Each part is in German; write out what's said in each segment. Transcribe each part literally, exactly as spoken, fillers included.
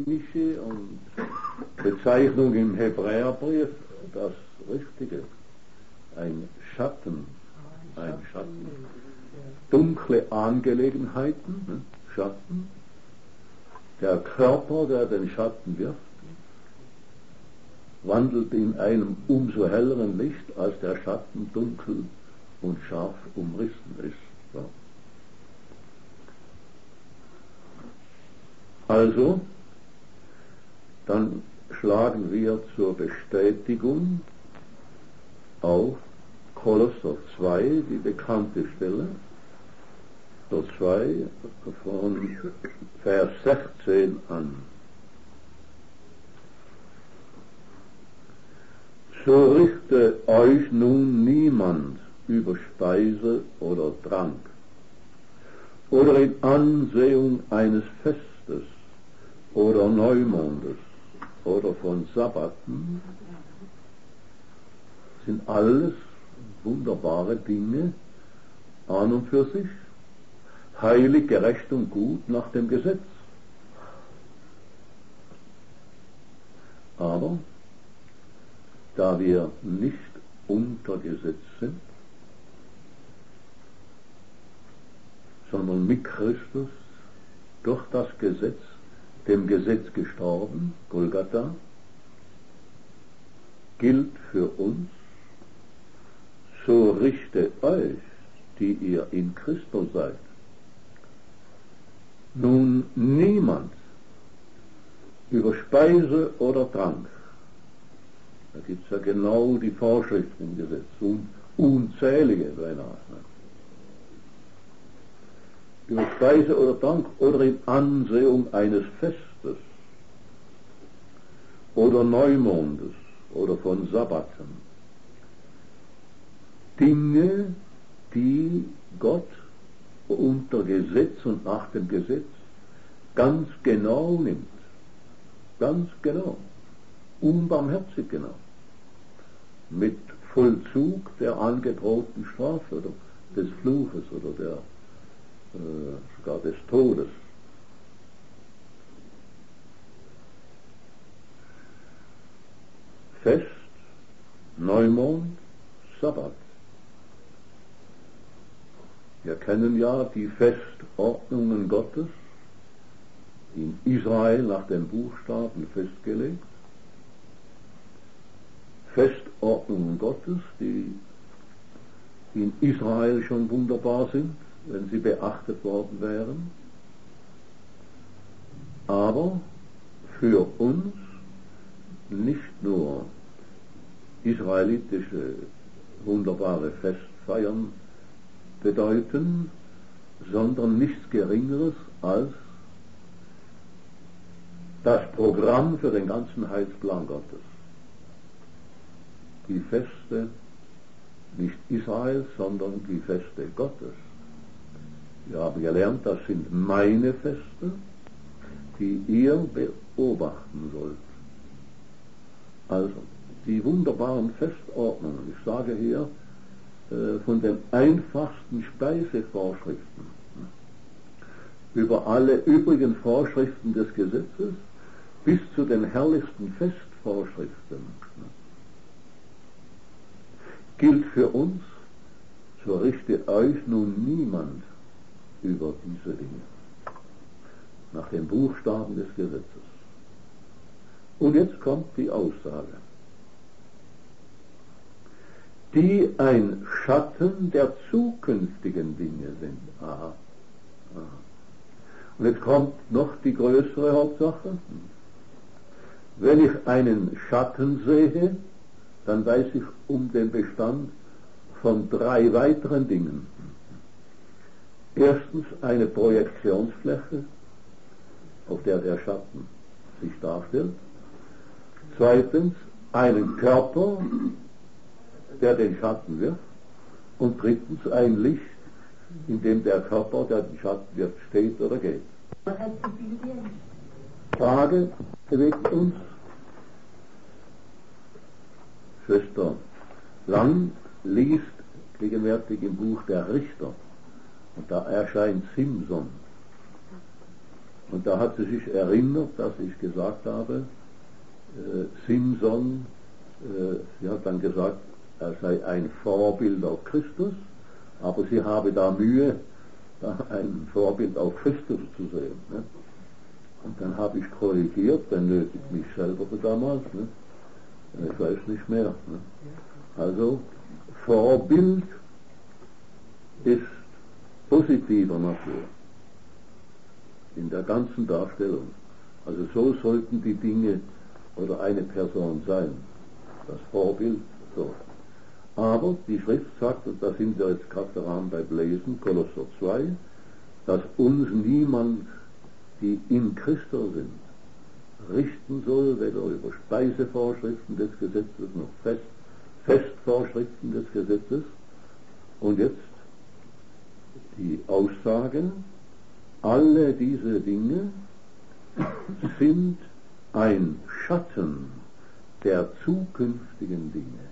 englische und Bezeichnung im Hebräerbrief das Richtige. Ein Schatten, ein Schatten. Dunkle Angelegenheiten, ne? Schatten. Der Körper, der den Schatten wirft, wandelt in einem umso helleren Licht, als der Schatten dunkel und scharf umrissen ist. Ja. Also, dann schlagen wir zur Bestätigung auf Kolosser zwei, die bekannte Stelle, Kolosser zwei von Vers sechzehn an. So richte euch nun niemand über Speise oder Trank oder in Ansehung eines Festes oder Neumondes oder von Sabbaten, sind alles wunderbare Dinge an und für sich, heilig, gerecht und gut nach dem Gesetz. Aber da wir nicht unter Gesetz sind, sondern mit Christus durch das Gesetz, dem Gesetz gestorben, Golgatha, gilt für uns, so richte euch, die ihr in Christus seid, nun niemand über Speise oder Trank. Da gibt es ja genau die Vorschriften im Gesetz, un, unzählige beinahe. Über Speise oder Trank oder in Ansehung eines Festes oder Neumondes oder von Sabbaten. Dinge, die Gott unter Gesetz und nach dem Gesetz ganz genau nimmt. Ganz genau. Unbarmherzig genau. Mit Vollzug der angedrohten Strafe oder des Fluches oder der, äh, sogar des Todes. Fest, Neumond, Sabbat. Wir kennen ja die Festordnungen Gottes, in Israel nach den Buchstaben festgelegt. Festordnungen Gottes, die in Israel schon wunderbar sind, wenn sie beachtet worden wären, aber für uns nicht nur israelitische wunderbare Festfeiern bedeuten, sondern nichts Geringeres als das Programm für den ganzen Heilsplan Gottes. Die Feste nicht Israels, sondern die Feste Gottes. Wir haben gelernt, das sind meine Feste, die ihr beobachten sollt. Also, die wunderbaren Festordnungen, ich sage hier, äh, von den einfachsten Speisevorschriften über alle übrigen Vorschriften des Gesetzes bis zu den herrlichsten Festvorschriften gilt für uns, so richte euch nun niemand über diese Dinge, nach den Buchstaben des Gesetzes. Und jetzt kommt die Aussage, die ein Schatten der zukünftigen Dinge sind. Aha. Aha. Und jetzt kommt noch die größere Hauptsache. Wenn ich einen Schatten sehe, dann weiß ich um den Bestand von drei weiteren Dingen. Erstens eine Projektionsfläche, auf der der Schatten sich darstellt. Zweitens einen Körper, der den Schatten wirft. Und drittens ein Licht, in dem der Körper, der den Schatten wirft, steht oder geht. Frage bewegt uns. Schwester Lang liest gegenwärtig im Buch der Richter und da erscheint Simson Und da hat sie sich erinnert, dass ich gesagt habe, äh, Simson, äh, sie hat dann gesagt, er sei ein Vorbild auf Christus, aber sie habe da Mühe, da ein Vorbild auf Christus zu sehen. Ne? Und dann habe ich korrigiert, dann nötigt mich selber damals, ne? Ich weiß nicht mehr. Ne? Also Vorbild ist positiver Natur in der ganzen Darstellung. Also so sollten die Dinge oder eine Person sein, das Vorbild. So. Aber die Schrift sagt, und da sind wir jetzt gerade daran beim Lesen, Kolosser zwei, dass uns niemand, die in Christus sind, richten soll, weder über Speisevorschriften des Gesetzes noch Fest, Festvorschriften des Gesetzes. Und jetzt die Aussage, alle diese Dinge sind ein Schatten der zukünftigen Dinge.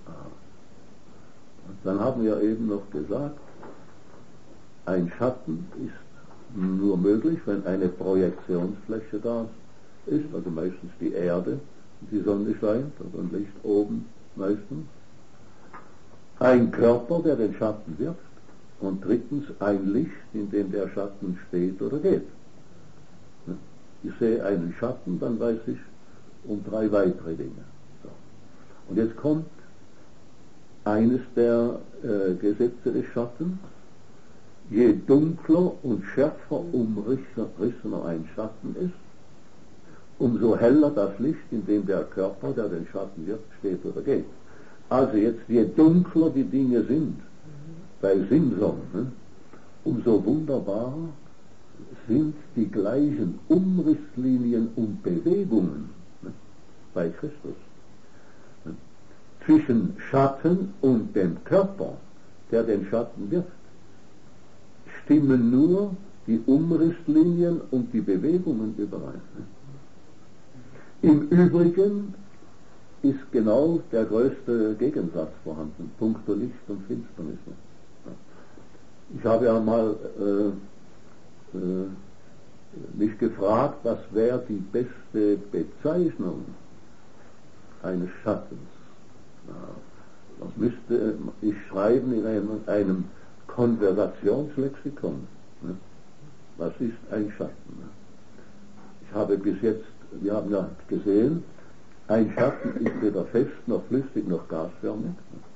Und dann haben wir eben noch gesagt, ein Schatten ist nur möglich, wenn eine Projektionsfläche da ist, also meistens die Erde, die Sonne scheint, also ein Licht oben meistens. Ein Körper, der den Schatten wirft. Und drittens ein Licht, in dem der Schatten steht oder geht. Ich sehe einen Schatten, dann weiß ich um drei weitere Dinge. So. Und jetzt kommt eines der äh, Gesetze des Schattens. Je dunkler und schärfer umrissener ein Schatten ist, umso heller das Licht, in dem der Körper, der den Schatten wirft, steht oder geht. Also jetzt, je dunkler die Dinge sind, bei Simson, ne, umso wunderbarer sind die gleichen Umrisslinien und Bewegungen, ne, bei Christus. Ne. Zwischen Schatten und dem Körper, der den Schatten wirft, stimmen nur die Umrisslinien und die Bewegungen überein. Ne. Im Übrigen ist genau der größte Gegensatz vorhanden, puncto Licht und Finsternis. Ich habe ja mal äh, äh, mich gefragt, was wäre die beste Bezeichnung eines Schattens. Ja, das müsste ich schreiben in einem, einem Konversationslexikon. Ne? Was ist ein Schatten? Ne? Ich habe bis jetzt, wir haben ja gesehen, ein Schatten ist weder fest noch flüssig noch gasförmig.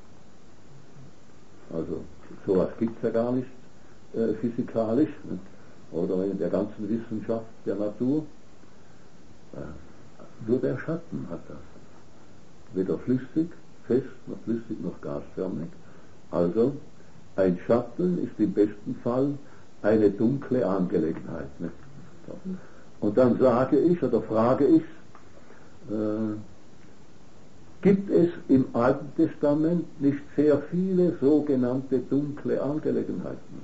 Also sowas gibt es ja gar nicht äh, physikalisch, ne? Oder in der ganzen Wissenschaft der Natur. Äh, nur der Schatten hat das. Weder flüssig, fest noch flüssig noch gasförmig. Also ein Schatten ist im besten Fall eine dunkle Angelegenheit. Ne? So. Und dann sage ich oder frage ich, äh, gibt es im Alten Testament nicht sehr viele sogenannte dunkle Angelegenheiten?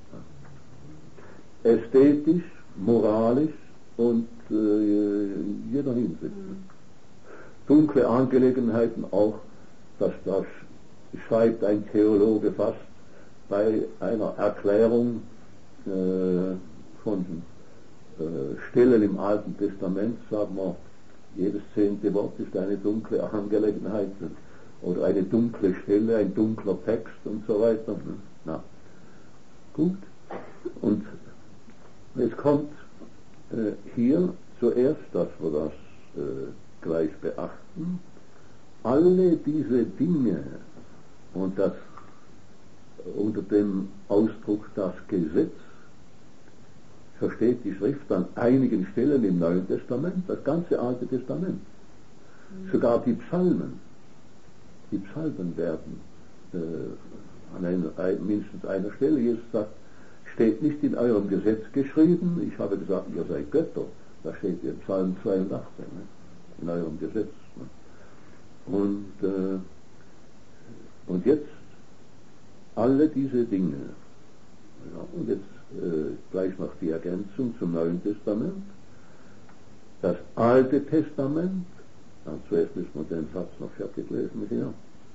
Ästhetisch, moralisch und äh, in jeder Hinsicht. Dunkle Angelegenheiten auch, das, das schreibt ein Theologe fast bei einer Erklärung äh, von äh, Stellen im Alten Testament, sagen wir, jedes zehnte Wort ist eine dunkle Angelegenheit oder eine dunkle Stelle, ein dunkler Text und so weiter. Na, gut. Und es kommt äh, hier zuerst, dass wir das äh, gleich beachten, alle diese Dinge und das unter dem Ausdruck das Gesetz versteht die Schrift an einigen Stellen im Neuen Testament, das ganze Alte Testament. Mhm. Sogar die Psalmen. Die Psalmen werden äh, an einer, mindestens einer Stelle, Jesus sagt, steht nicht in eurem Gesetz geschrieben, ich habe gesagt, ihr seid Götter. Da steht in Psalm zweiundachtzig, ne? In eurem Gesetz. Ne? Und, äh, und jetzt alle diese Dinge. Ja, und jetzt äh, gleich noch die Ergänzung zum Neuen Testament. Das Alte Testament, dann zuerst müssen wir den Satz noch fertig lesen hier,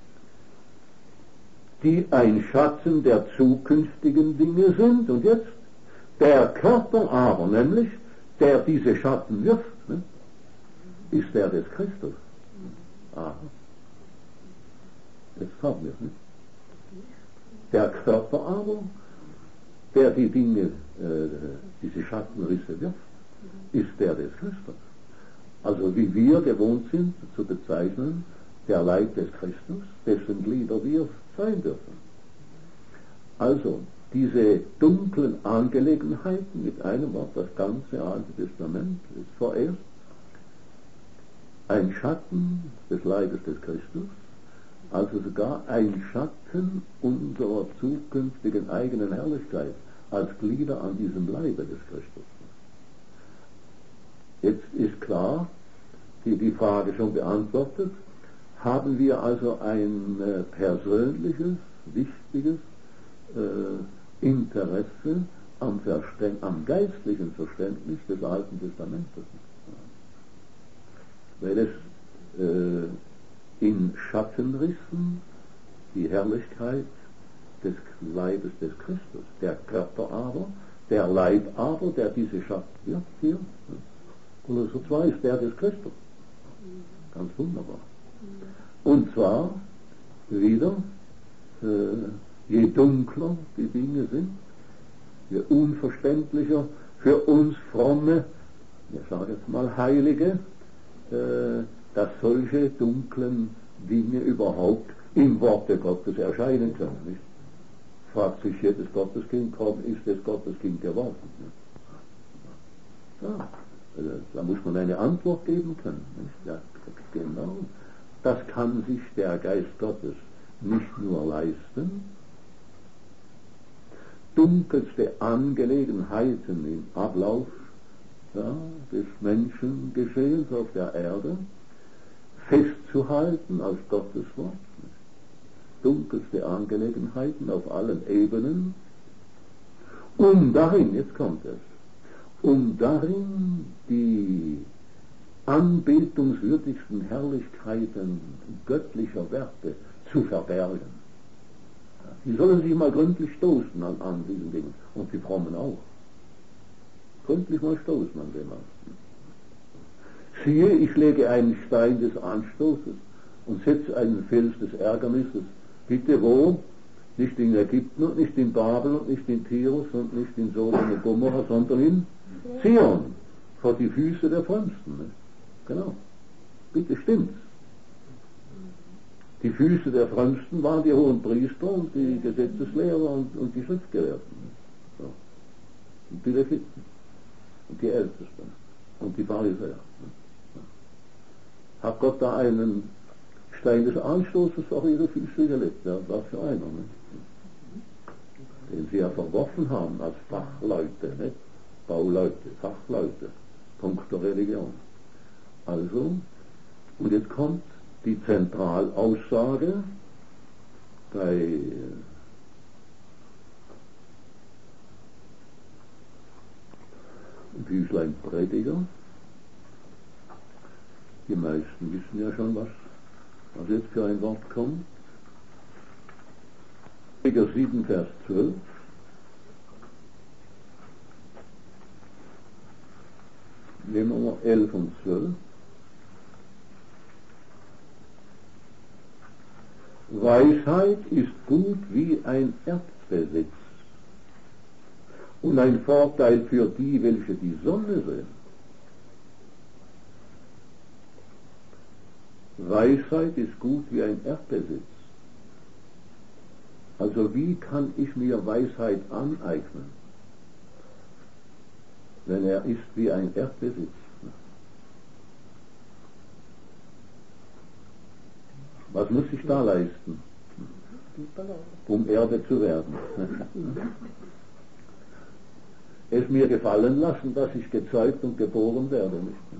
die ein Schatten der zukünftigen Dinge sind, und jetzt der Körper aber, nämlich der diese Schatten wirft, ne, ist der des Christus. Aha. Jetzt haben wir es. Ne? Der Körper aber, der die Dinge, äh, diese Schattenrisse wirft, ist der des Christus. Also wie wir gewohnt sind zu bezeichnen, der Leib des Christus, dessen Glieder wir sein dürfen. Also diese dunklen Angelegenheiten, mit einem Wort, das ganze Alte Testament ist vorerst ein Schatten des Leibes des Christus, also sogar ein Schatten unserer zukünftigen eigenen Herrlichkeit als Glieder an diesem Leibe des Christus. Jetzt ist klar, die, die Frage schon beantwortet, haben wir also ein äh, persönliches, wichtiges äh, Interesse am, Verständ, am geistlichen Verständnis des Alten Testamentes. Weil es äh, in Schattenrissen die Herrlichkeit des Leibes des Christus, der Körper aber, der Leib aber, der diese Schatten wirft hier, Kolosser zwei ist der des Christus. Ganz wunderbar. Und zwar wieder, äh, je dunkler die Dinge sind, je unverständlicher für uns fromme, ich sage jetzt mal Heilige, äh, dass solche dunklen Dinge überhaupt im Worte Gottes erscheinen können. Nicht? Fragt sich jedes Gotteskind, kaum ist das Gotteskind geworden. Ja, also da muss man eine Antwort geben können. Nicht? Ja, genau. Das kann sich der Geist Gottes nicht nur leisten. Dunkelste Angelegenheiten im Ablauf, ja, des Menschengeschehens auf der Erde festzuhalten als Gottes Wort. Dunkelste Angelegenheiten auf allen Ebenen, um darin, jetzt kommt es, um darin die anbetungswürdigsten Herrlichkeiten göttlicher Werte zu verbergen. Die sollen sich mal gründlich stoßen an, an diesen Dingen. Und die Frommen auch. Gründlich mal stoßen an dem. Siehe, ich lege einen Stein des Anstoßes und setze einen Fels des Ärgernisses. Bitte wo? Nicht in Ägypten und nicht in Babel und nicht in Tirus und nicht in Sodom und Gomorra, sondern in Zion, vor die Füße der Frömmsten. Ne? Genau. Bitte stimmt's. Die Füße der Frömmsten waren die hohen Priester und die Gesetzeslehrer und, und die Schriftgelehrten. So. Und die Leviten. Und die Ältesten. Und die Pharisäer. Hat Gott da einen Stein des Anstoßes auf ihre Füße gelegt? Ja, was für einer, ne? Den sie ja verworfen haben als Fachleute, ne? Bauleute, Fachleute, puncto Religion. Also, und jetzt kommt die Zentralaussage bei Büchlein Prediger. Die meisten wissen ja schon, was, was jetzt für ein Wort kommt. Prediger sieben, Vers zwölf. Nehmen wir mal elf und zwölf. Weisheit ist gut wie ein Erdbesitz und ein Vorteil für die, welche die Sonne sehen. Weisheit ist gut wie ein Erdbesitz. Also wie kann ich mir Weisheit aneignen, wenn er ist wie ein Erdbesitz? Was muss ich da leisten, um Erde zu werden? Es mir gefallen lassen, dass ich gezeugt und geboren werde.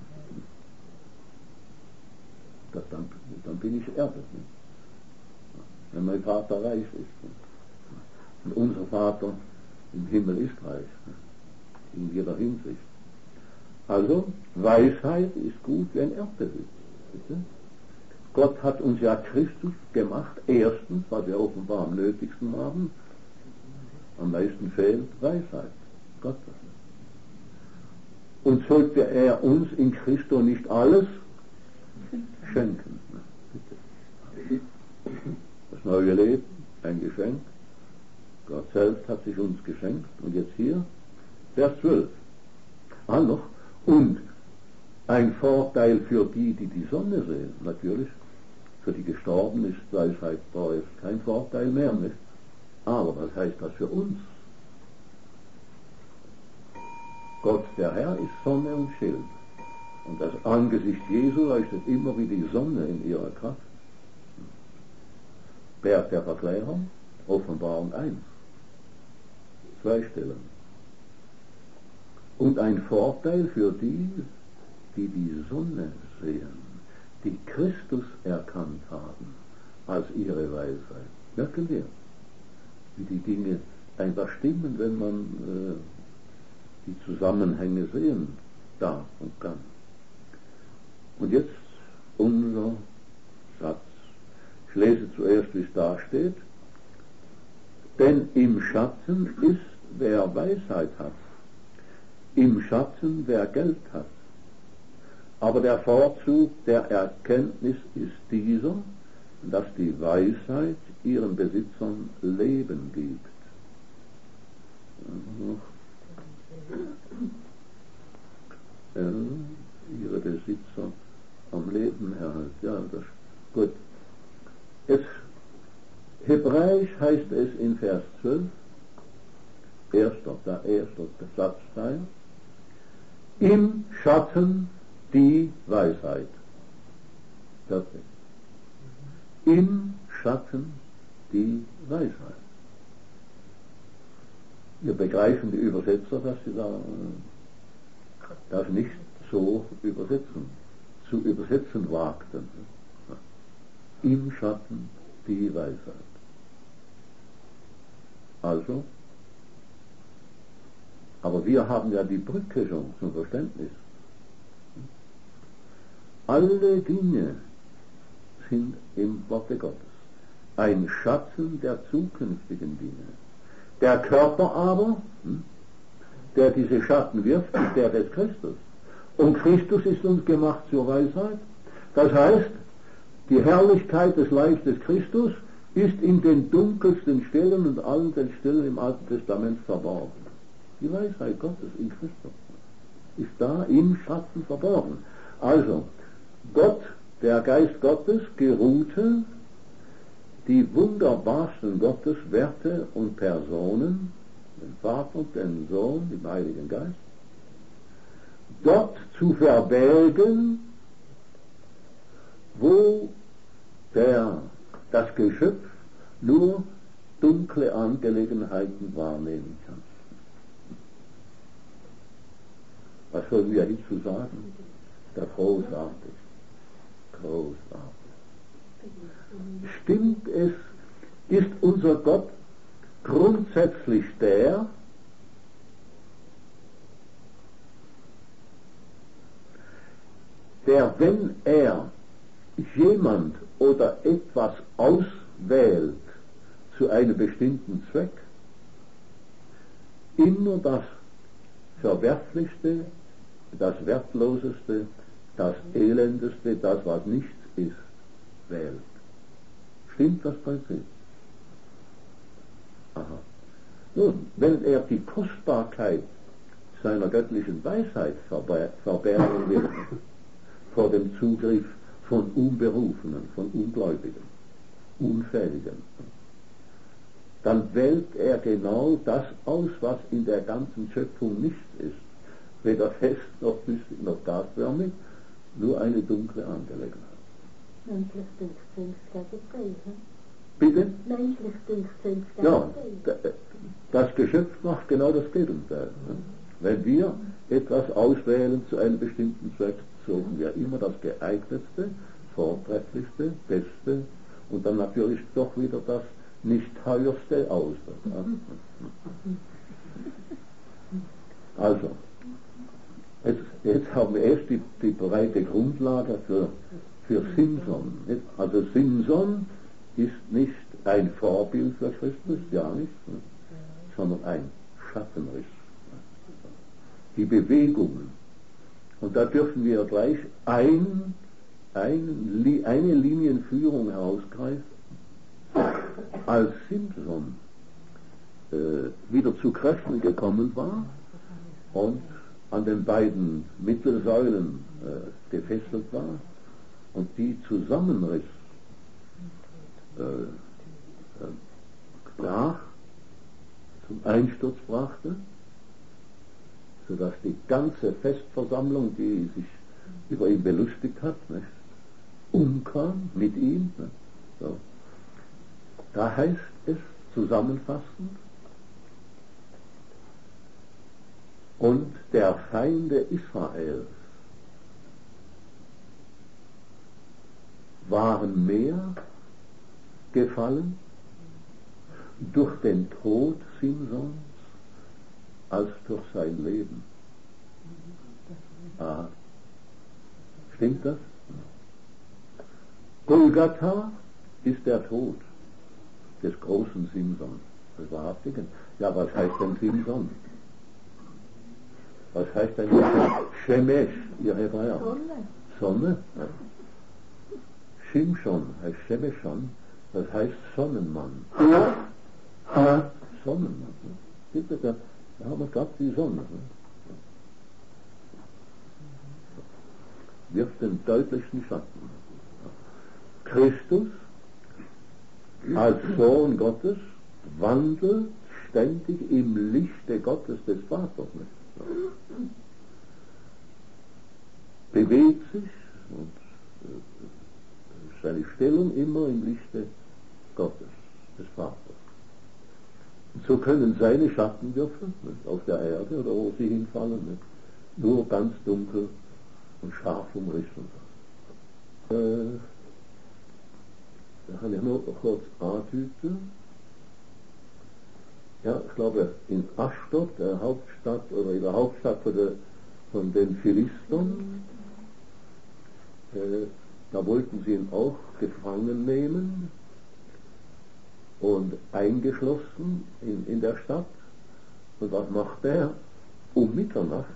Das, dann, dann bin ich Erbe. Wenn mein Vater reich ist. Und unser Vater im Himmel ist reich. In jeder Hinsicht. Also, Weisheit ist gut wie ein Erdbesitz. Bitte? Gott hat uns ja Christus gemacht, erstens, was wir offenbar am nötigsten haben, am meisten fehlt Weisheit. Gott. Und sollte er uns in Christo nicht alles schenken? Das neue Leben, ein Geschenk. Gott selbst hat sich uns geschenkt. Und jetzt hier, Vers zwölf. Ah, noch. Und ein Vorteil für die, die die Sonne sehen. Natürlich, für die Gestorbenen ist Weisheit kein Vorteil mehr, nicht? Aber was heißt das für uns? Gott, der Herr, ist Sonne und Schild. Und das Angesicht Jesu leuchtet immer wie die Sonne in ihrer Kraft. Berg der Verklärung, Offenbarung eins. Zwei Stellen. Und ein Vorteil für die, die die Sonne sehen, die Christus erkannt haben als ihre Weisheit. Merken wir, wie die Dinge einfach stimmen, wenn man äh, die Zusammenhänge sehen darf und kann. Und jetzt unser Satz. Ich lese zuerst, wie es da steht. Denn im Schatten ist, wer Weisheit hat. Im Schatten, wer Geld hat. Aber der Vorzug der Erkenntnis ist dieser, dass die Weisheit ihren Besitzern Leben gibt. Ja, ihre Besitzer am Leben erhält. Ja, das gut. Jetzt, Hebräisch heißt es in Vers zwölf, erster, der erste Satzteil, im Schatten die Weisheit. Fertig. Im Schatten die Weisheit. Wir begreifen die Übersetzer, dass sie da das nicht so übersetzen, zu übersetzen wagten. Im Schatten die Weisheit. Also, aber wir haben ja die Brücke schon zum Verständnis. Alle Dinge sind im Worte Gottes ein Schatten der zukünftigen Dinge. Der Körper aber, der diese Schatten wirft, ist der des Christus. Und Christus ist uns gemacht zur Weisheit. Das heißt, die Herrlichkeit des Leibes des Christus ist in den dunkelsten Stellen und allen den Stellen im Alten Testament verborgen. Die Weisheit Gottes in Christus ist da im Schatten verborgen. Also, Gott, der Geist Gottes, geruhte die wunderbarsten Gotteswerte und Personen, den Vater und den Sohn, den Heiligen Geist, dort zu verbergen, wo der, das Geschöpf nur dunkle Angelegenheiten wahrnehmen kann. Was sollen wir hierzu sagen? Der großartig. Großartig. Stimmt es, ist unser Gott grundsätzlich der, der, wenn er jemand oder etwas auswählt zu einem bestimmten Zweck, immer das Verwerflichste, das Wertloseste, das Elendeste, das was nichts ist, wählt. Stimmt das Prinzip? Aha. Nun, wenn er die Kostbarkeit seiner göttlichen Weisheit verbergen will, vor dem Zugriff von Unberufenen, von Ungläubigen, Unfähigen, dann wählt er genau das aus, was in der ganzen Schöpfung nichts ist. Weder fest noch flüssig noch gasförmig, nur eine dunkle Angelegenheit. Menschlich Durchzüge gegen Bitte? Menschlich Durchzüge Ja, das Geschöpf macht genau das Gegenteil. Wenn wir etwas auswählen zu einem bestimmten Zweck, suchen wir immer das geeignetste, vortrefflichste, beste und dann natürlich doch wieder das nicht teuerste aus. Also, jetzt, jetzt haben wir erst die, die breite Grundlage für, für Simson. Also Simson ist nicht ein Vorbild für Christus, ja nicht, sondern ein Schattenriss. Die Bewegungen Und da dürfen wir gleich ein, ein, eine Linienführung herausgreifen. Als Simson äh, wieder zu Kräften gekommen war und an den beiden Mittelsäulen äh, gefesselt war und die zusammenriss, äh, äh, brach, zum Einsturz brachte, sodass die ganze Festversammlung, die sich über ihn belustigt hat, nicht, umkam mit ihm. Nicht, so. Da heißt es zusammenfassend, und der Feinde Israels waren mehr gefallen durch den Tod Simsons als durch sein Leben. Ah, stimmt das? Golgatha ist der Tod des großen Simson, des Wahrhaftigen. Ja, was heißt denn Simson? Was heißt denn Shemesh, ihr Hebräer? Sonne. Sonne? Ja. Shimshon heißt Shemeshon, das heißt Sonnenmann. Ja. Sonnenmann. Bitte, da, da haben wir gerade die Sonne. Wirft den deutlichsten Schatten. Christus als Sohn Gottes wandelt ständig im Lichte Gottes des Vaters. Nicht? Bewegt sich und äh, seine Stellung immer im Lichte Gottes, des Vaters. Und so können seine Schattenwürfe nicht, auf der Erde oder wo sie hinfallen, nicht, nur ganz dunkel und scharf umrissen sein. Äh, da kann ich nur kurz antüten. Ja, ich glaube, in Aschdod, der Hauptstadt oder in der Hauptstadt von, der, von den Philistern, äh, da wollten sie ihn auch gefangen nehmen und eingeschlossen in, in der Stadt. Und was macht er? Um Mitternacht,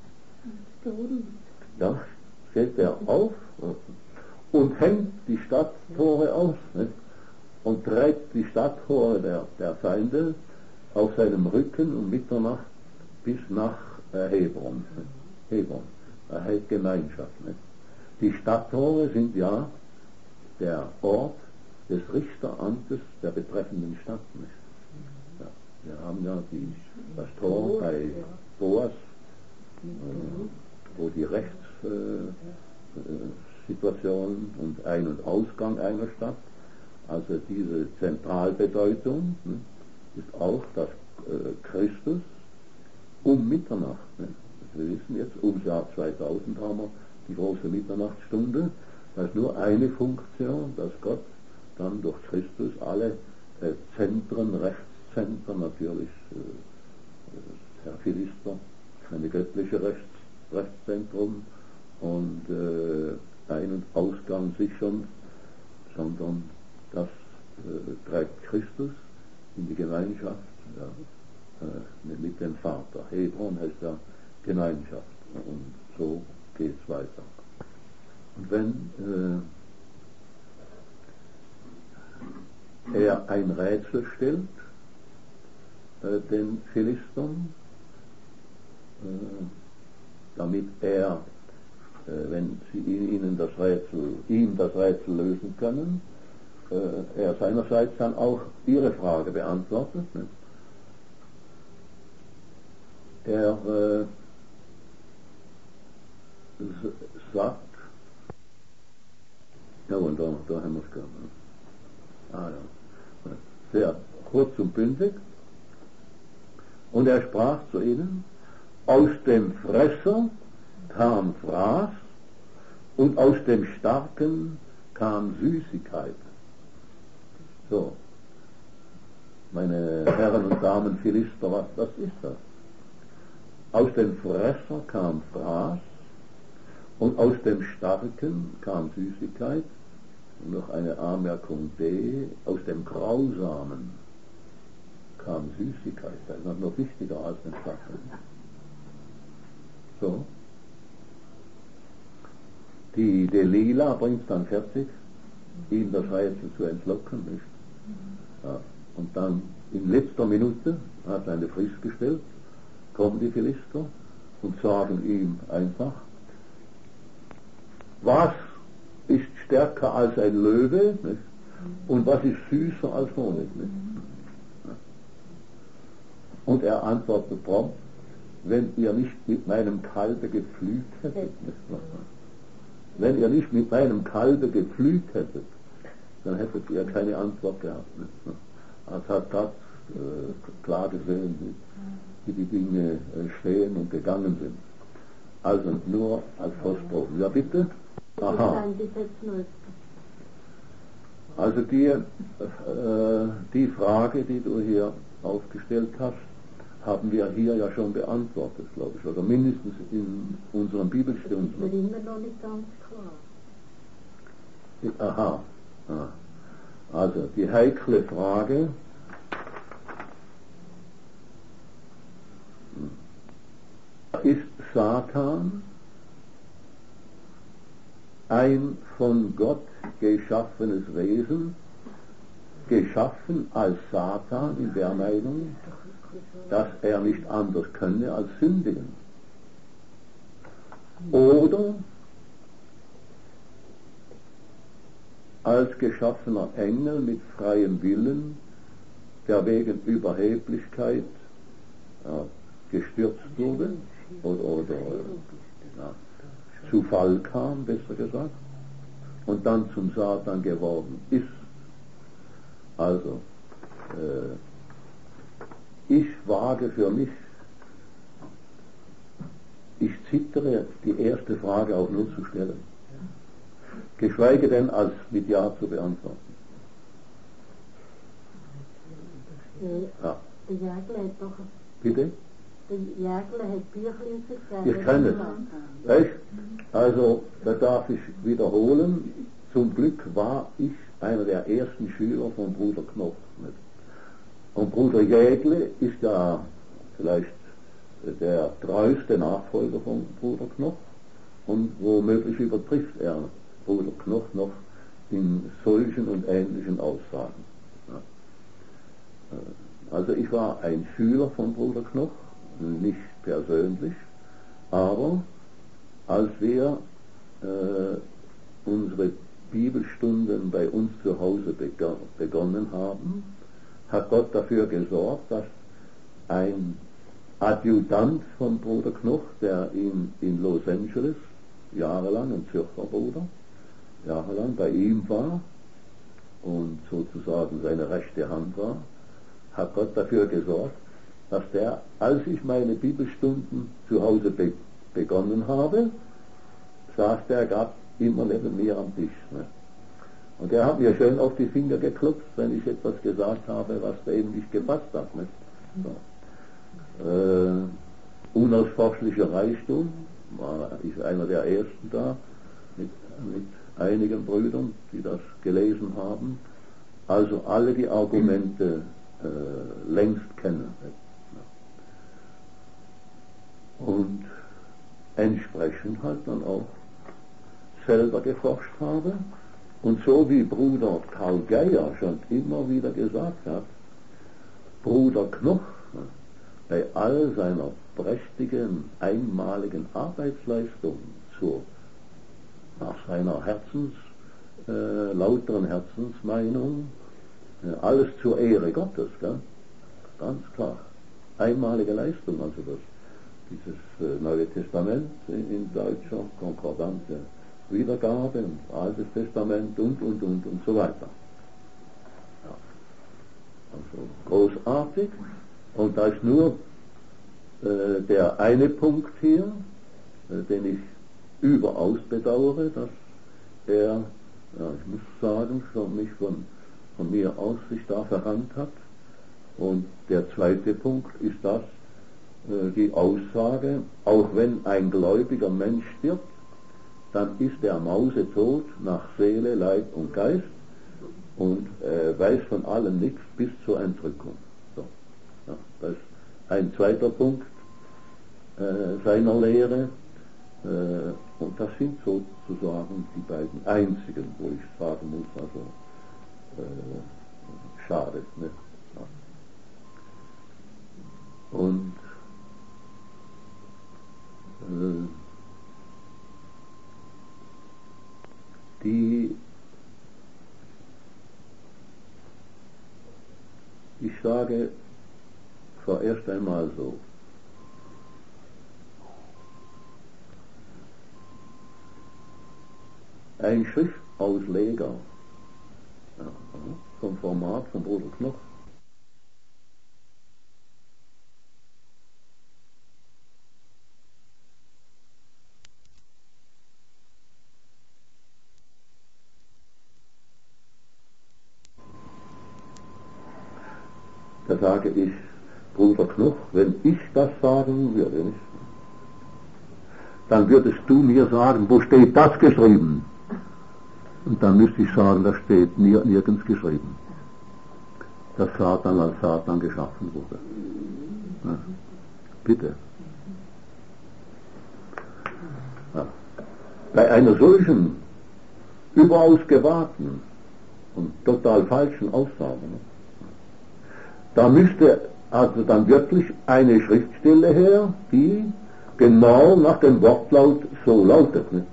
da steht er auf und hängt die Stadttore aus, nicht? Und treibt die Stadttore der, der Feinde auf seinem Rücken um Mitternacht bis nach äh, Hebron. Hebron, er heißt Gemeinschaft. Nicht? Die Stadttore sind ja der Ort des Richteramtes der betreffenden Stadt. Nicht? Ja, wir haben ja die, das Tor bei Boas, äh, wo die Rechtssituation äh, und Ein- und Ausgang einer Stadt, also diese Zentralbedeutung, ne, ist auch, dass äh, Christus um Mitternacht, ne, wir wissen jetzt, ums Jahr zweitausend haben wir die große Mitternachtsstunde, das ist nur eine Funktion, dass Gott dann durch Christus alle äh, Zentren, Rechtszentren natürlich, äh, Herr Philister, eine göttliche Rechts, Rechtszentrum und äh, Ein- und Ausgang sichern, sondern das äh, treibt Christus in die Gemeinschaft, ja, äh, mit dem Vater. Hebron heißt ja Gemeinschaft und so geht es weiter. Und wenn äh, er ein Rätsel stellt, äh, den Philistern, äh, damit er, äh, wenn sie ihnen das Rätsel, ihm das Rätsel lösen können, äh, er seinerseits dann auch ihre Frage beantwortet. Ne? Er äh, sagt, ja, und da, da haben wir es gehabt. Ne? Ah ja, sehr kurz und bündig. Und er sprach zu ihnen, aus dem Fresser kam Fraß und aus dem Starken kam Süßigkeit. So, meine Herren und Damen Philister, was, was ist das? Aus dem Fresser kam Fraß und aus dem Starken kam Süßigkeit. Und noch eine Anmerkung D, aus dem Grausamen kam Süßigkeit. Das ist noch wichtiger als den Starken. So. Die Delila bringt es dann fertig, ihm das Rätsel zu entlocken. Nicht? Ja. Und dann in letzter Minute hat er eine Frist gestellt, kommen die Philister und sagen ihm einfach, was ist stärker als ein Löwe, nicht? Und was ist süßer als Honig. Nicht? Und er antwortet prompt, wenn ihr nicht mit meinem Kalbe gepflügt hättet, nicht? Wenn ihr nicht mit meinem Kalbe gepflügt hättet, dann hättet ihr keine Antwort gehabt. Nicht? Als hat Gott äh, klar gesehen, wie die Dinge äh, stehen und gegangen sind. Also nur als Versprochen. Ja, bitte? Aha. Also die, äh, die Frage, die du hier aufgestellt hast, haben wir hier ja schon beantwortet, glaube ich, oder mindestens in unseren Bibelstunden. Das ist mir immer noch nicht ganz klar. Aha. Ah. Also die heikle Frage, ist Satan ein von Gott geschaffenes Wesen, geschaffen als Satan in der Meinung, dass er nicht anders könne als sündigen? Oder als geschaffener Engel mit freiem Willen, der wegen Überheblichkeit ja, gestürzt wurde oder, oder ja, zu Fall kam, besser gesagt, und dann zum Satan geworden ist. Also, äh, ich wage für mich, ich zittere, die erste Frage auch nur zu stellen. Geschweige denn als mit Ja zu beantworten. Ja. Der Jäger hat doch... Bitte? Der Jäger hat Büchlein vergeben. Ich kenne es. Weißt? Also, da darf ich wiederholen, zum Glück war ich einer der ersten Schüler von Bruder Knoch. Und Bruder Jägle ist ja vielleicht der treueste Nachfolger von Bruder Knoch und womöglich übertrifft er Bruder Knoch noch in solchen und ähnlichen Aussagen. Also ich war ein Schüler von Bruder Knoch, nicht persönlich, aber als wir äh, unsere Bibelstunden bei uns zu Hause begonnen haben, hat Gott dafür gesorgt, dass ein Adjutant von Bruder Knoch, der in, in Los Angeles jahrelang, ein Zürcher Bruder, jahrelang bei ihm war und sozusagen seine rechte Hand war, hat Gott dafür gesorgt, dass der, als ich meine Bibelstunden zu Hause be begonnen habe, saß der Gott immer neben mir am Tisch. Ne? Und er hat mir schön auf die Finger geklopft, wenn ich etwas gesagt habe, was bei ihm nicht gepasst hat. Ne? So. Äh, unausforschlicher Reichtum, war ich einer der ersten da, mit, mit einigen Brüdern, die das gelesen haben. Also alle die Argumente äh, längst kennen. Und entsprechend halt dann auch selber geforscht habe. Und so wie Bruder Karl Geier schon immer wieder gesagt hat, Bruder Knoch bei all seiner prächtigen, einmaligen Arbeitsleistung zur, nach seiner Herzens, äh, lauteren Herzensmeinung, äh, alles zur Ehre Gottes, gell? Ganz klar. Einmalige Leistung, also das, dieses äh, Neue Testament in, in deutscher konkordante Wiedergabe, Altes Testament und, und, und, und so weiter. Ja. Also großartig. Und da ist nur äh, der eine Punkt hier, äh, den ich überaus bedauere, dass er, ja, ich muss sagen, für mich von, von mir aus sich da verrannt hat. Und der zweite Punkt ist das, äh, die Aussage, auch wenn ein gläubiger Mensch stirbt, dann ist er mausetot nach Seele, Leib und Geist und äh, weiß von allem nichts bis zur Entrückung. So. Ja, das ist ein zweiter Punkt äh, seiner Lehre. Äh, Und das sind sozusagen die beiden einzigen, wo ich sagen muss, also äh, schade. Ne? Ja. Und äh, die, ich sage vorerst einmal so, ein Schriftausleger ja, vom Format von Bruder Knoch da sage ich, Bruder Knoch, wenn ich das sagen würde, nicht, dann würdest du mir sagen, wo steht das geschrieben? Und dann müsste ich sagen, das steht nir nirgends geschrieben, dass Satan als Satan geschaffen wurde. Ja. Bitte. Ja. Bei einer solchen überaus gewagten und total falschen Aussage, da müsste also dann wirklich eine Schriftstelle her, die genau nach dem Wortlaut so lautet. Ne?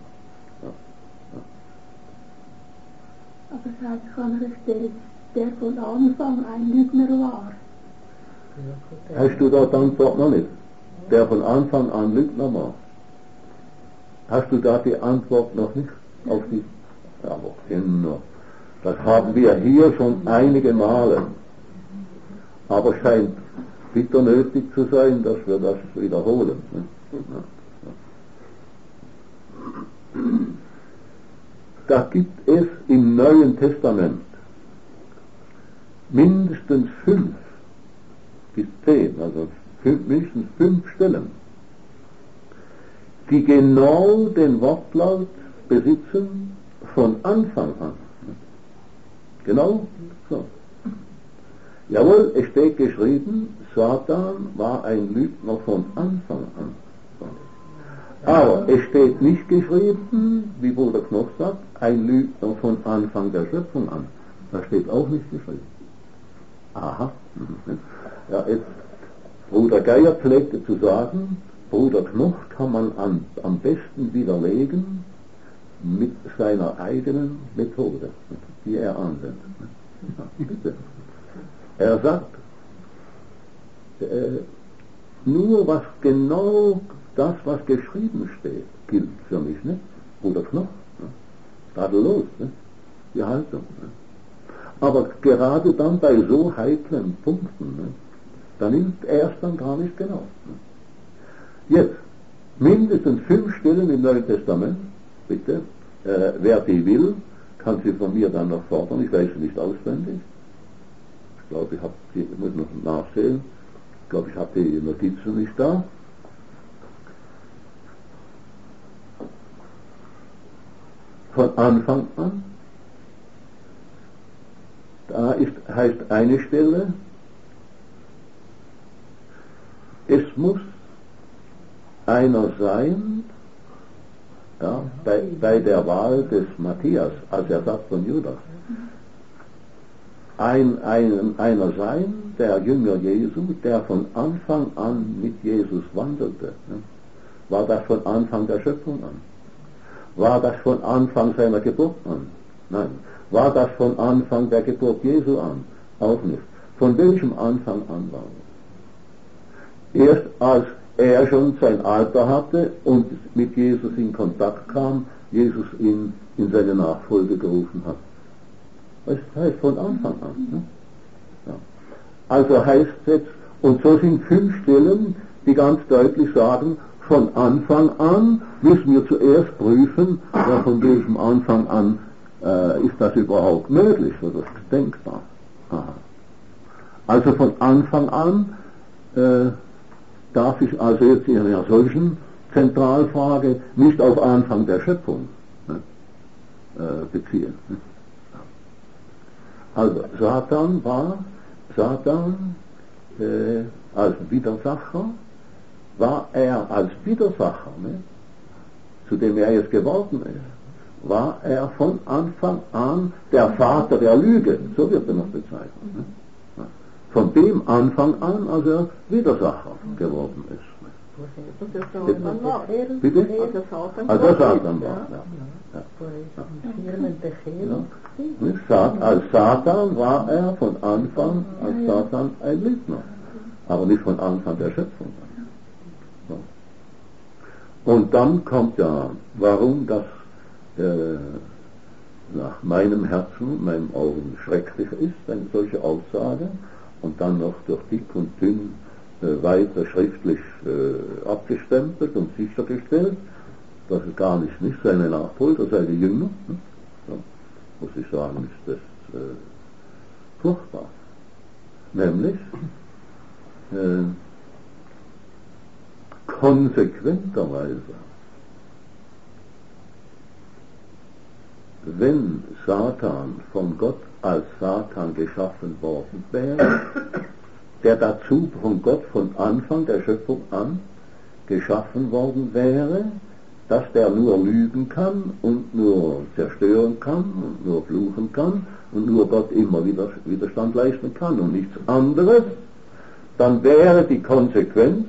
Aber es heißt an einer Stelle, der von Anfang ein Lügner war. Hast du da die Antwort noch nicht? Der von Anfang an Lügner war. Hast du da die Antwort noch nicht auf die? Aber genau. Das haben wir hier schon einige Male. Aber scheint bitter nötig zu sein, dass wir das wiederholen. Ne? Da gibt es im Neuen Testament mindestens fünf bis zehn, also fünf, mindestens fünf Stellen, die genau den Wortlaut besitzen von Anfang an. Genau so. Jawohl, es steht geschrieben, Satan war ein Lügner von Anfang an. Aber es steht nicht geschrieben, wie Bruder Knoch sagt, ein Lügner von Anfang der Schöpfung an. Das steht auch nicht geschrieben. Aha. Ja, jetzt, Bruder Geier pflegte zu sagen, Bruder Knoch kann man an, am besten widerlegen mit seiner eigenen Methode, die er anwendet. Ja, bitte. Er sagt, äh, nur was genau das, was geschrieben steht, gilt für mich, ne? Bruder Knoch, ne? Tadellos, ne? Die Haltung. Ne? Aber gerade dann bei so heiklen Punkten, ne? Da nimmt er es dann gar nicht genau. Ne? Jetzt, mindestens fünf Stellen im Neuen Testament, bitte, äh, wer die will, kann sie von mir dann noch fordern, ich weiß sie nicht auswendig. Ich glaube, ich habe die, ich muss noch nachsehen, ich glaube, ich habe die Notizen nicht da. Von Anfang an, da ist, heißt eine Stelle, es muss einer sein, ja, bei, bei der Wahl des Matthias als Ersatz von Judas, ein, ein, einer sein, der Jünger Jesu, der von Anfang an mit Jesus wandelte. Ja. War das von Anfang der Schöpfung an? War das von Anfang seiner Geburt an? Nein. War das von Anfang der Geburt Jesu an? Auch nicht. Von welchem Anfang an war es? Erst als er schon sein Alter hatte und mit Jesus in Kontakt kam, Jesus ihn in seine Nachfolge gerufen hat. Das heißt von Anfang an. Ne? Ja. Also heißt es jetzt, und so sind fünf Stellen, die ganz deutlich sagen, von Anfang an müssen wir zuerst prüfen, ja, von welchem Anfang an äh, ist das überhaupt möglich oder denkbar. Aha. Also von Anfang an äh, darf ich also jetzt in einer solchen Zentralfrage nicht auf Anfang der Schöpfung ne, äh, beziehen. Ne. Also Satan war, Satan äh, als Widersacher, war er als Widersacher, ne? zu dem er jetzt geworden ist, war er von Anfang an der Vater der Lüge, so wird er noch bezeichnet. Ne? Von dem Anfang an, als er Widersacher geworden ist. Bitte? Als er Satan war. Ja. Ja. Als Satan war er von Anfang als Satan ein Lügner, aber nicht von Anfang der Schöpfung. Ja. Und dann kommt ja, warum das äh, nach meinem Herzen, meinem Augen schrecklich ist, eine solche Aussage, und dann noch durch dick und dünn äh, weiter schriftlich äh, abgestempelt und sichergestellt, dass es gar nicht, nicht seine Nachfolger, seine Jünger, ne? So, muss ich sagen, ist das äh, furchtbar. Nämlich äh, konsequenterweise, wenn Satan von Gott als Satan geschaffen worden wäre, der dazu von Gott von Anfang der Schöpfung an geschaffen worden wäre, dass der nur lügen kann und nur zerstören kann und nur fluchen kann und nur Gott immer wieder Widerstand leisten kann und nichts anderes, dann wäre die Konsequenz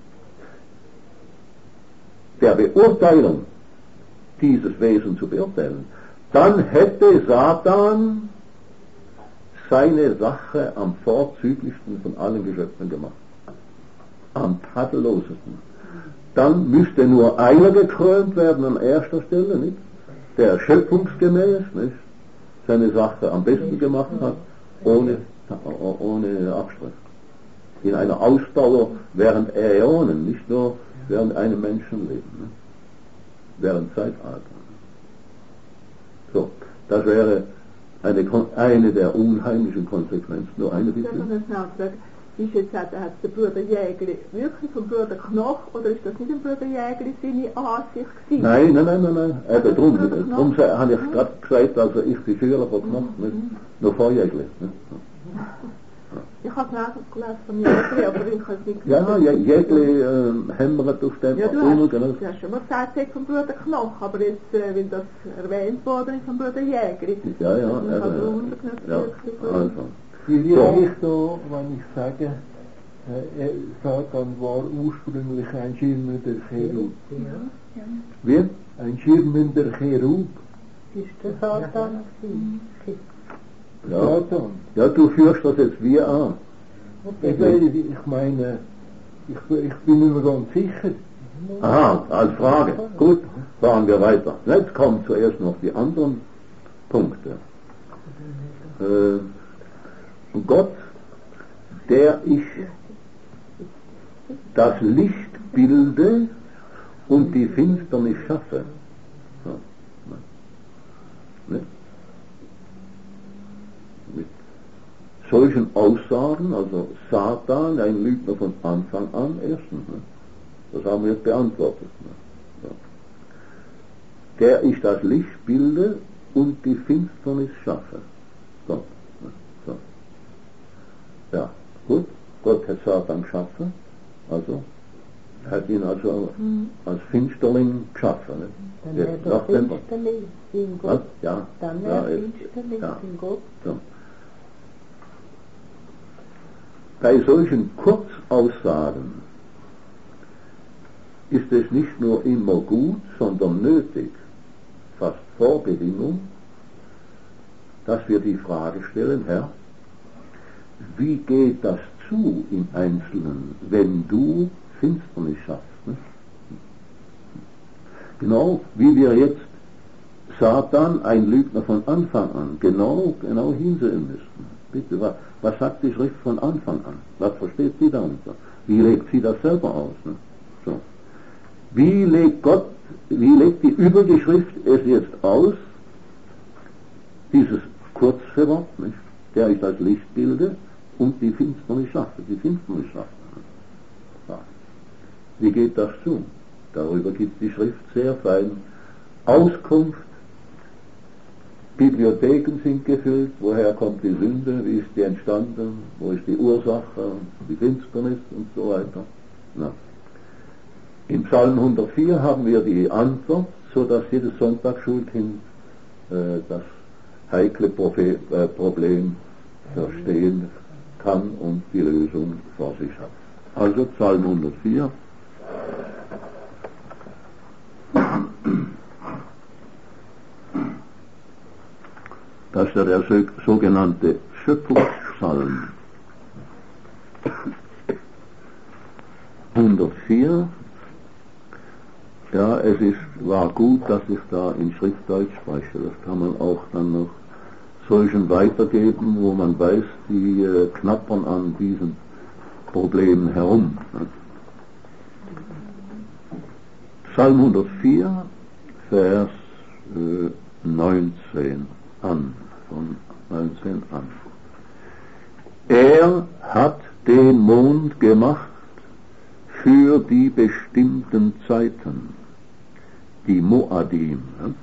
der Beurteilung dieses Wesen zu beurteilen. Dann hätte Satan seine Sache am vorzüglichsten von allen Geschöpfen gemacht. Am tadellosesten. Dann müsste nur einer gekrönt werden an erster Stelle, nicht? Der schöpfungsgemäß, nicht? Seine Sache am besten gemacht hat, ohne, ohne Abstrich. In einer Ausdauer während Äonen, nicht nur während einem Menschenleben, nicht? Während Zeitalter. So, das wäre eine, eine der unheimlichen Konsequenzen. Nur eine bitte. Ist jetzt hat der Bruder Jägli wirklich vom Bruder Knoch oder ist das nicht dem Bruder Jägli seine Ansicht gewesen? Nein, nein, nein, nein, nein. Äh, darum darum habe ich gerade gesagt, also ich bin Schüler von Knoch, nicht? Nur vor Jägli. Nicht? Ich habe es gelesen von Jägli, aber ich habe es nicht gesagt. Ja, Jägli äh, hämmert auf dem ja, du hast, genau. Du hast schon mal gesagt, es vom Bruder Knoch, aber jetzt, äh, weil das erwähnt worden ist vom Bruder Jägli. Ja, ja, also, äh, ja, also. Vielleicht da, wenn ich sage, äh, Satan war ursprünglich ein schirmender Cherub. Ja. Wie? Ein schirmender Cherub. Ist der Satan? Ja. Satan. Ja, du führst das jetzt wie an. Ich, ich meine, ich, ich bin nicht mehr ganz sicher. Aha, als Frage. Gut, fahren wir weiter. Jetzt kommen zuerst noch die anderen Punkte. Äh, Gott, der ich das Licht bilde und die Finsternis schaffe. Ja. Ne? Mit solchen Aussagen, also Satan, ein Lügner von Anfang an, erstens. Ne? Das haben wir jetzt beantwortet. Ne? Ja. Der ich das Licht bilde und die Finsternis schaffe. So. Ja, gut, Gott hat Satan geschaffen, also hat ihn also mhm. als Finsterling geschaffen. Ne? Dann wäre er Finsterling in Gott. Was? Ja. Dann wäre er Finsterling ja. in Gott. So. Bei solchen Kurzaussagen ist es nicht nur immer gut, sondern nötig, fast Vorbedingung, dass wir die Frage stellen, Herr, wie geht das zu im Einzelnen, wenn du Finsternis schaffst? Ne? Genau wie wir jetzt Satan, ein Lügner von Anfang an, genau, genau hinsehen müssten. Bitte, was, was sagt die Schrift von Anfang an? Was versteht sie darunter? Wie legt sie das selber aus? Ne? So. Wie legt Gott, wie legt die übrige Schrift es jetzt aus? Dieses kurze Wort, nicht? Der ich das Licht bilde und die Finsternis schaffe, die Finsternis schaffe. Ja. Wie geht das zu? Darüber gibt die Schrift sehr fein Auskunft. Bibliotheken sind gefüllt, woher kommt die Sünde, wie ist die entstanden, wo ist die Ursache, die Finsternis und so weiter. Ja. Im Psalm hundertvier haben wir die Antwort, so dass jedes Sonntagsschulkind äh, das heikle Profe äh, Problem verstehen kann und die Lösung vor sich hat. Also Psalm hundertvier. Das ist ja der sogenannte Schöpfungspsalm. hundertvier. Ja, es ist, war gut, dass ich da in Schriftdeutsch spreche. Das kann man auch dann noch solchen weitergeben, wo man weiß, die äh, knappern an diesen Problemen herum. Ne? Psalm hundertvier, Vers äh, neunzehn an, von neunzehn an. Er hat den Mond gemacht für die bestimmten Zeiten, die Moadim, ne?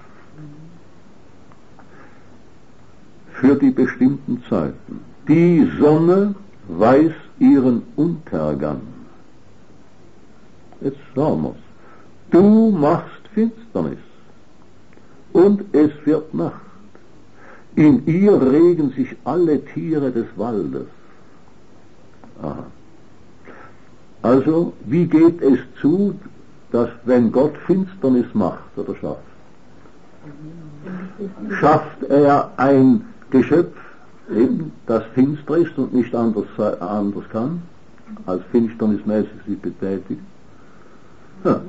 Für die bestimmten Zeiten. Die Sonne weiß ihren Untergang. Jetzt schauen wir's. Du machst Finsternis und es wird Nacht. In ihr regen sich alle Tiere des Waldes. Aha. Also, wie geht es zu, dass wenn Gott Finsternis macht oder schafft, schafft er ein Geschöpf, eben, das finster ist und nicht anders, anders kann, als finsternismäßig sich betätigt. Ja.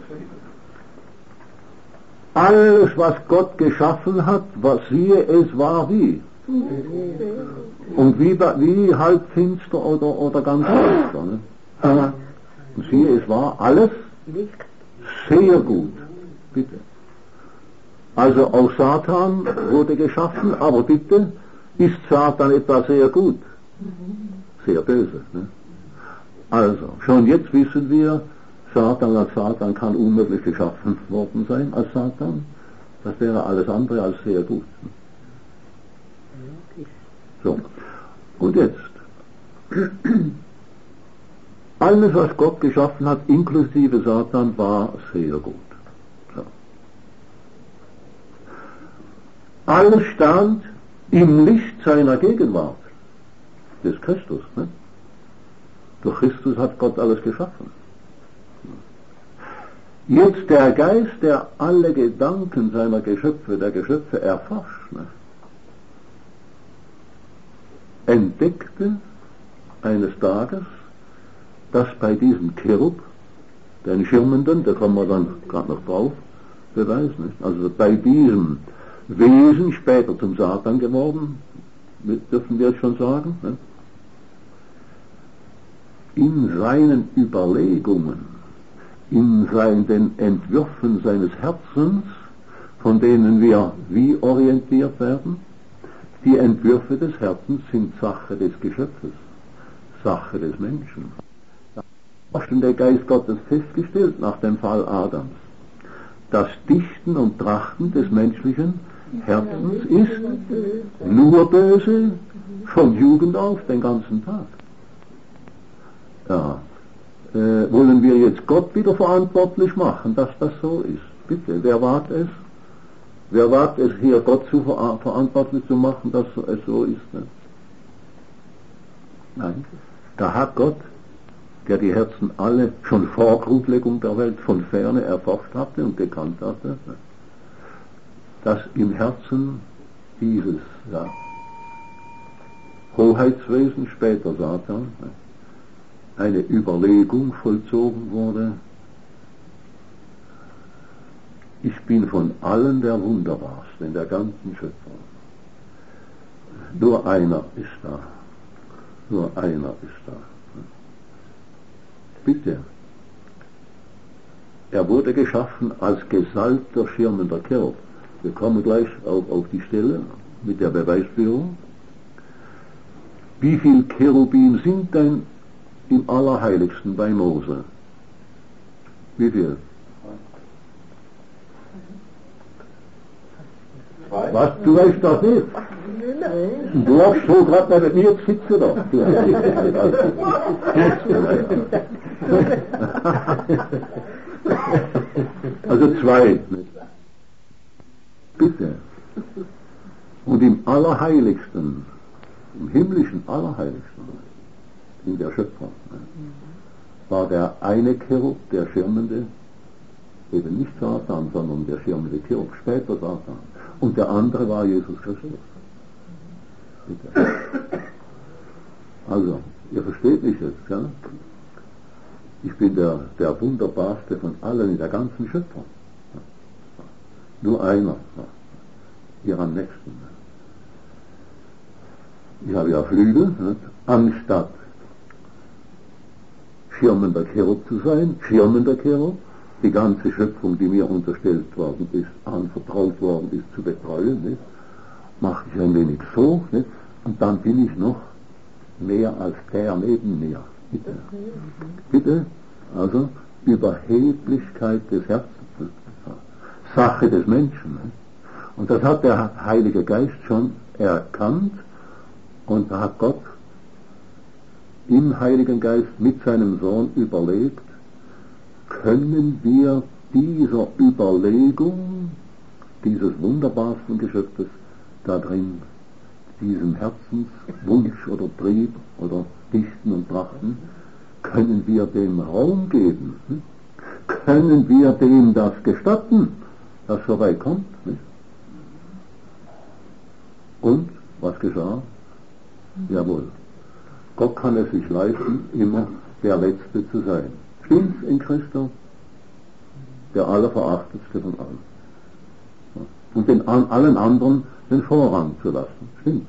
Alles, was Gott geschaffen hat, was siehe, es war wie. Und wie, wie halb finster oder, oder ganz finster. Ne? Und siehe, es war alles sehr gut. Bitte. Also auch Satan wurde geschaffen, aber bitte, ist Satan etwa sehr gut? Sehr böse. Ne? Also, schon jetzt wissen wir, Satan als Satan kann unmöglich geschaffen worden sein als Satan. Das wäre alles andere als sehr gut. So, und jetzt. Alles, was Gott geschaffen hat, inklusive Satan, war sehr gut. So. Alles stand im Licht seiner Gegenwart, des Christus. Ne? Durch Christus hat Gott alles geschaffen. Jetzt der Geist, der alle Gedanken seiner Geschöpfe, der Geschöpfe erforscht, ne? entdeckte eines Tages, dass bei diesem Cherub, den Schirmenden, da kommen wir dann gerade noch drauf, Beweis, nicht? Also bei diesem Wesen, später zum Satan geworden, dürfen wir es schon sagen, ne? in seinen Überlegungen, in seinen Entwürfen seines Herzens, von denen wir wie orientiert werden, die Entwürfe des Herzens sind Sache des Geschöpfes, Sache des Menschen. Da hat der Geist Gottes festgestellt nach dem Fall Adams. Das Dichten und Trachten des menschlichen Herzens ist nur böse, von Jugend auf, den ganzen Tag. Ja. Äh, wollen wir jetzt Gott wieder verantwortlich machen, dass das so ist? Bitte, wer wagt es? Wer wagt es hier, Gott zu ver verantwortlich zu machen, dass es so ist? Ne? Nein, da hat Gott, der die Herzen alle schon vor Grundlegung der Welt von ferne erforscht hatte und gekannt hatte, ne? dass im Herzen dieses ja, Hoheitswesen, später Satan, ne? eine Überlegung vollzogen wurde. Ich bin von allen der Wunderbarste in der ganzen Schöpfung. Nur einer ist da. Nur einer ist da. Bitte. Er wurde geschaffen als gesalbter, schirmender Cherub. Wir kommen gleich auf, auf die Stelle mit der Beweisführung. Wie viele Cherubim sind denn im Allerheiligsten bei Mose? Wie viel? Was? Du weißt das nicht? Du hast so gerade mit mir zu sitzen da. Also zwei. Nicht? Bitte. Und im Allerheiligsten, im himmlischen Allerheiligsten, in der Schöpfung, war der eine Cherub, der schirmende, eben nicht Satan, sondern der schirmende Cherub, später Satan. Und der andere war Jesus Christus. Bitte. Also, ihr versteht mich jetzt, ja? Ich bin der, der wunderbarste von allen in der ganzen Schöpfung. Nur einer, ihr am nächsten. Ich habe ja Flügel, nicht? Anstatt schirmender Cherub zu sein, schirmender Cherub, die ganze Schöpfung, die mir unterstellt worden ist, anvertraut worden ist, zu betreuen, nicht? Mache ich ein wenig so, nicht? Und dann bin ich noch mehr als der neben mir. Bitte. Bitte? Also Überheblichkeit des Herzens. Sache des Menschen. Und das hat der Heilige Geist schon erkannt und da hat Gott im Heiligen Geist mit seinem Sohn überlegt, können wir dieser Überlegung dieses wunderbarsten Geschöpfes da drin, diesem Herzenswunsch oder Trieb oder Dichten und Trachten, können wir dem Raum geben? Können wir dem das gestatten, dass vorbeikommt? Nicht? Und was geschah? Jawohl. Gott kann es sich leisten, immer der Letzte zu sein. Stimmt's in Christus? Der Allerverachtetste von allen. Und den an, allen anderen den Vorrang zu lassen. Stimmt's?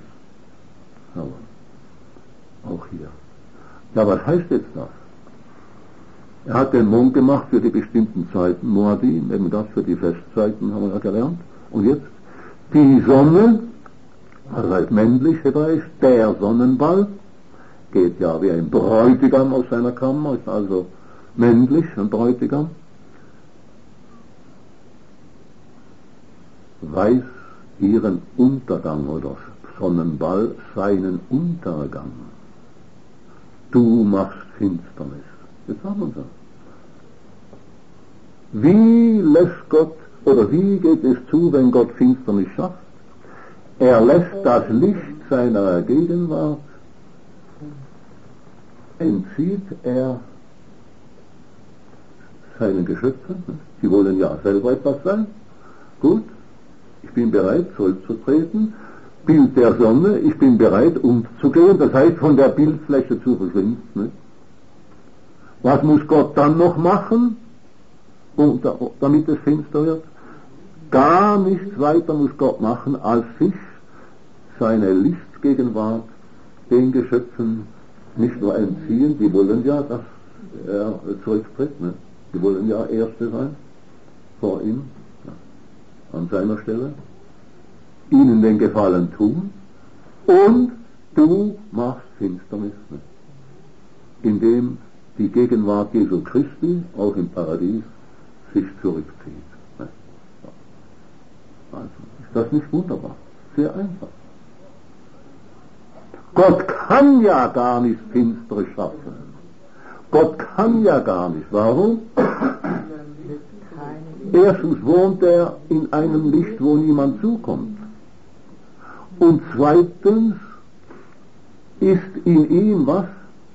Aber auch hier. Ja, was heißt jetzt das? Er hat den Mond gemacht für die bestimmten Zeiten, Moadim, eben das für die Festzeiten, haben wir ja gelernt. Und jetzt die Sonne, also heißt männlich hebräisch, der Sonnenball, geht ja wie ein Bräutigam aus seiner Kammer, ist also männlich, ein Bräutigam, weiß ihren Untergang oder Sonnenball seinen Untergang. Du machst Finsternis. Jetzt haben wir das. Wie lässt Gott, oder wie geht es zu, wenn Gott Finsternis schafft? Er lässt das Licht seiner Gegenwart, entzieht er seinen Geschöpfen. Sie wollen ja selber etwas sein. Gut, ich bin bereit, zurückzutreten. Bild der Sonne, ich bin bereit, umzugehen, das heißt von der Bildfläche zu verschwinden. Nicht? Was muss Gott dann noch machen, um, damit es finster wird? Gar nichts weiter muss Gott machen, als sich seine Lichtgegenwart den Geschöpfen nicht nur entziehen, die wollen ja, dass er zurücktritt, ne? Die wollen ja Erste sein, vor ihm, ja, an seiner Stelle, ihnen den Gefallen tun, und du machst Finsternis, ne? Indem die Gegenwart Jesu Christi auch im Paradies sich zurückzieht. Ne? Also, ist das nicht wunderbar? Sehr einfach. Gott kann ja gar nicht Finstere schaffen. Gott kann ja gar nicht. Warum? Erstens wohnt er in einem Licht, wo niemand zukommt. Und zweitens ist in ihm was?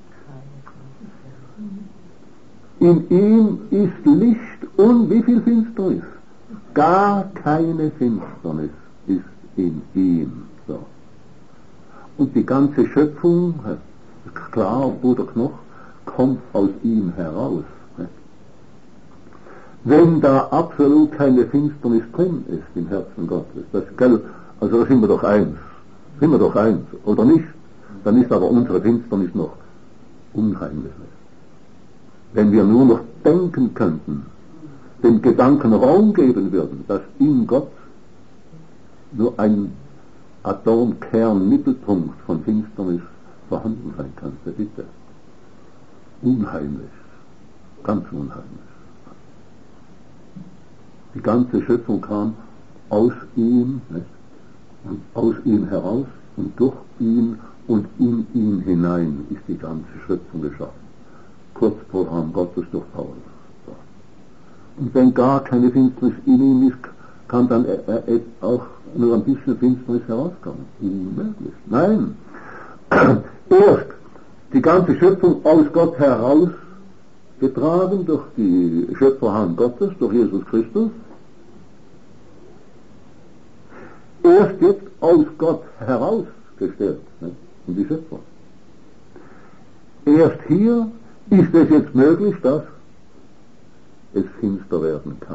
In ihm ist Licht und wie viel Finsternis? Gar keine Finsternis ist in ihm. So. Und die ganze Schöpfung, klar, Bruder Knoch, kommt aus ihm heraus. Wenn da absolut keine Finsternis drin ist im Herzen Gottes, das, gell, also da sind wir doch eins, sind wir doch eins, oder nicht? Dann ist aber unsere Finsternis noch unheimlich. Wenn wir nur noch denken könnten, dem Gedanken Raum geben würden, dass in Gott nur ein Atomkern, Mittelpunkt von Finsternis vorhanden sein könnte, bitte. Unheimlich, ganz unheimlich. Die ganze Schöpfung kam aus ihm, nicht? Und aus ihm heraus und durch ihn und in ihn hinein ist die ganze Schöpfung geschaffen. Kurzprogramm Gottes durch Paulus. So. Und wenn gar keine Finsternis in ihm ist, kann dann auch nur ein bisschen Finsternis herauskommen. Unmöglich. Nein. Erst die ganze Schöpfung aus Gott herausgetragen durch die Schöpferhand Gottes, durch Jesus Christus. Erst jetzt aus Gott herausgestellt, ne, in die Schöpfung. Erst hier ist es jetzt möglich, dass es finster werden kann.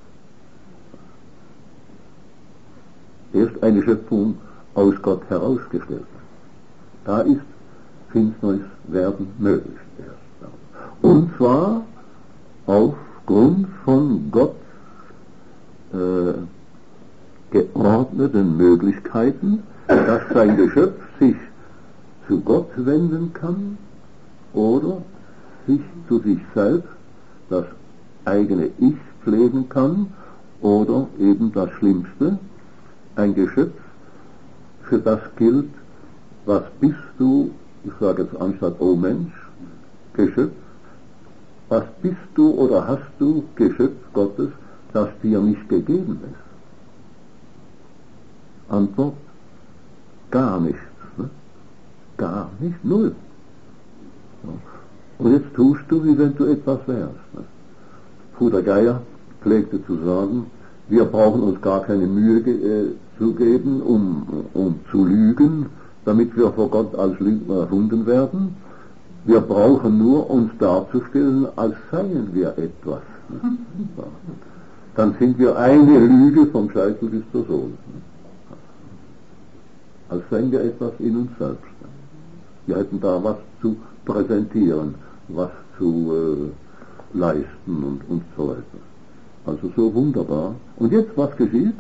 Erst eine Schöpfung aus Gott herausgestellt. Da ist Finsternis werden möglich. Erst. Und zwar aufgrund von Gott äh, geordneten Möglichkeiten, dass sein Geschöpf sich zu Gott wenden kann oder sich zu sich selbst, das eigene Ich, pflegen kann oder eben das Schlimmste, ein Geschöpf, für das gilt, was bist du, ich sage jetzt anstatt oh Mensch, Geschöpf, was bist du oder hast du, Geschöpf Gottes, das dir nicht gegeben ist? Antwort, gar nichts, ne? Gar nicht, null. Und jetzt tust du, wie wenn du etwas wärst. Ne? Bruder Geier pflegte zu sagen, wir brauchen uns gar keine Mühe äh, zu geben, um, um zu lügen, damit wir vor Gott als Lügner erfunden werden. Wir brauchen nur uns darzustellen, als seien wir etwas. Ne? Ja. Dann sind wir eine Lüge vom Scheitel bis zur Sohle. Als seien wir etwas in uns selbst. Wir hätten da was zu präsentieren, was zu äh, leisten und, und so weiter. Also so wunderbar. Und jetzt, was geschieht?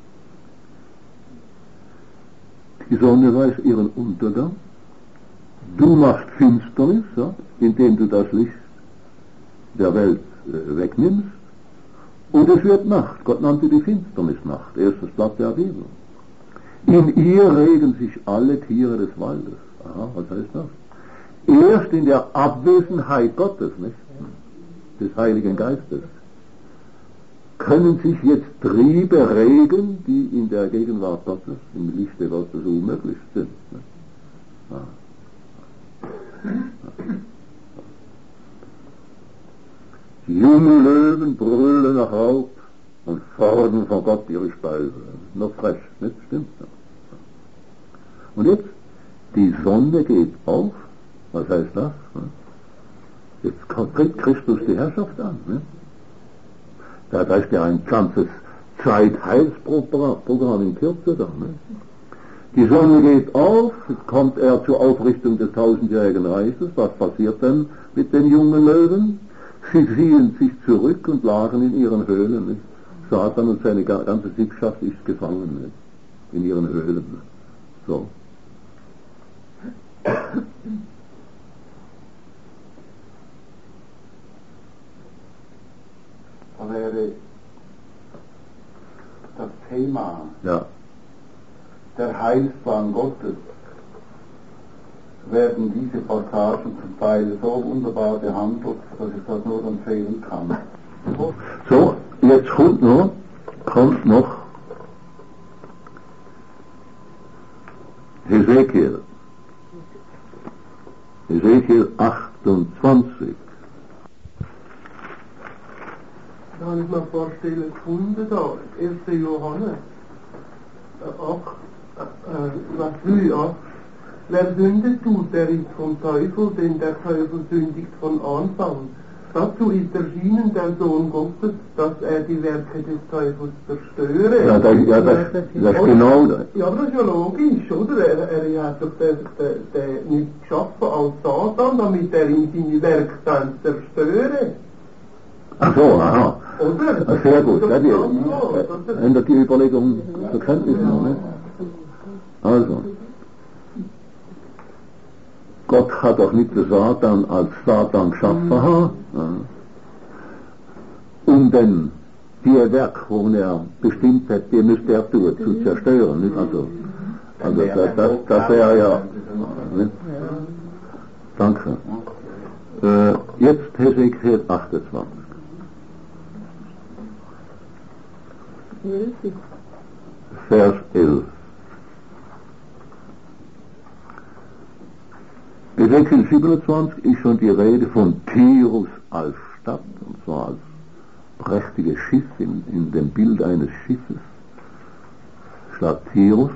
Die Sonne weiß ihren Untergang. Du machst Finsternis, ja, indem du das Licht der Welt äh, wegnimmst. Und es wird Nacht. Gott nannte die Finsternisnacht. Erstes Blatt der Bibel. In ihr regen sich alle Tiere des Waldes. Aha, was heißt das? Erst in der Abwesenheit Gottes, nicht? Des Heiligen Geistes, können sich jetzt Triebe regen, die in der Gegenwart Gottes, im Lichte Gottes unmöglich sind. Ah. Die jungen Löwen brüllen nach Raub und fordern von Gott ihre Speise. Noch frech, nicht? Stimmt. Und jetzt, die Sonne geht auf. Was heißt das? Jetzt tritt Christus die Herrschaft an. Ne? Da ist ja ein ganzes Zeitheilsprogramm in Kürze da. Ne? Die Sonne geht auf, jetzt kommt er zur Aufrichtung des tausendjährigen Reiches. Was passiert denn mit den jungen Löwen? Sie ziehen sich zurück und lagen in ihren Höhlen. Nicht? Satan und seine ganze Sippschaft ist gefangen, nicht? In ihren Höhlen. Nicht? So. Da wäre das Thema, ja, der Heilsplan Gottes, werden diese Passagen zum Teil so wunderbar behandelt, dass ich das nur empfehlen kann. So, jetzt kommt noch, kommt noch Hesekiel. Hesekiel achtundzwanzig. Da habe ich noch ein paar Stellen gefunden, da, erster Johannes, acht, äh, drei, acht. Wer Sünde tut, der ist vom Teufel, denn der Teufel sündigt von Anfang. Dazu ist erschienen der Sohn Gottes, dass er die Werke des Teufels zerstöre. Ja, das, ja, das, das ist genau das. Ja, aber das ist ja logisch, oder? Er, er hat doch den, den, den nicht geschaffen als Satan, damit er ihm seine Werke dann zerstöre. Ach so, aha. Oder? Ah, sehr gut. Ja, die, äh, ändert die Überlegung zur Kenntnis noch, ne? Also. Gott hat doch nicht den Satan als Satan geschaffen, ja, um den die Werk, wo er bestimmt hat, die müsste er tun, zu zerstören, nicht? Also, also das, das, das wäre ja, nicht? Danke. Äh, jetzt Hesekiel achtundzwanzig. elf. Vers elf. Ezekiel siebenundzwanzig ist schon die Rede von Tyrus als Stadt, und zwar als prächtiges Schiff in, in dem Bild eines Schiffes, Stadt Tyrus.